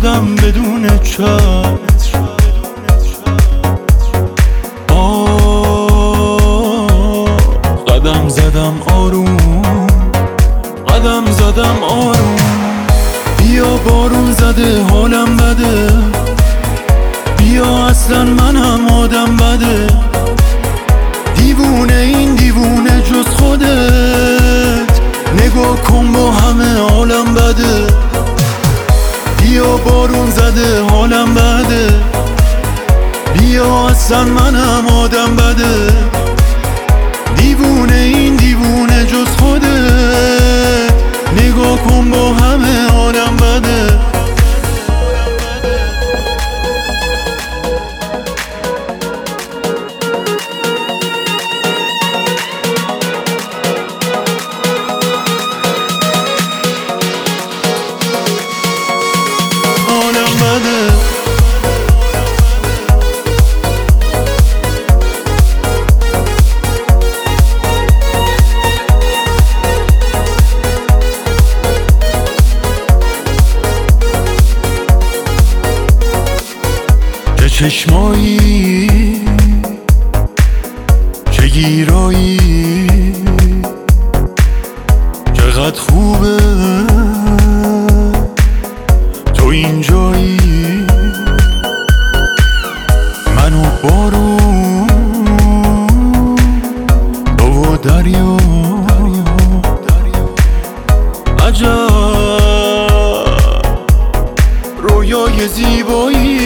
شدم بدون چتر. قدم زدم آروم، قدم زدم آروم. بیا بارون زده حالم بده، بیا اصلا منم آدم بده. دیوونه این دیوونه جز خودت، نگاه کن با همه عالم بده. بیا بارون زده حالم بده، بیا اصلا منم آدم بده. دیوونه این دیوونه جز خودت، نگاه کن با همه عالم بده. چه چشمایی، چه گیرایی، چقدر خوبه تو اینجایی. من و بارون، تو و دریا، عجب رویای زیبایی.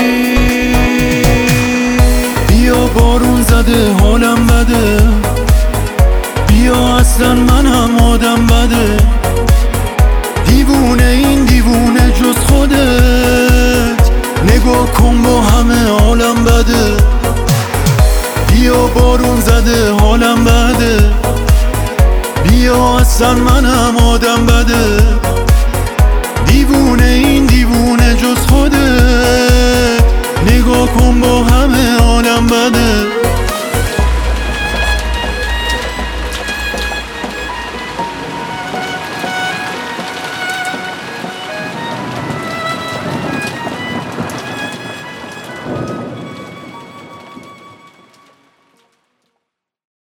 بیا بارون زده حالم بده، بیا اصلا منم آدم بده. دیوونه این دیوونه جز خودت، نگاه کن با همه عالم بده. بیا بارون زده حالم بده، بیا اصلا منم آدم بده. دیوونه این دیوونه جز خودت، نگاه کن با همه عالم بده.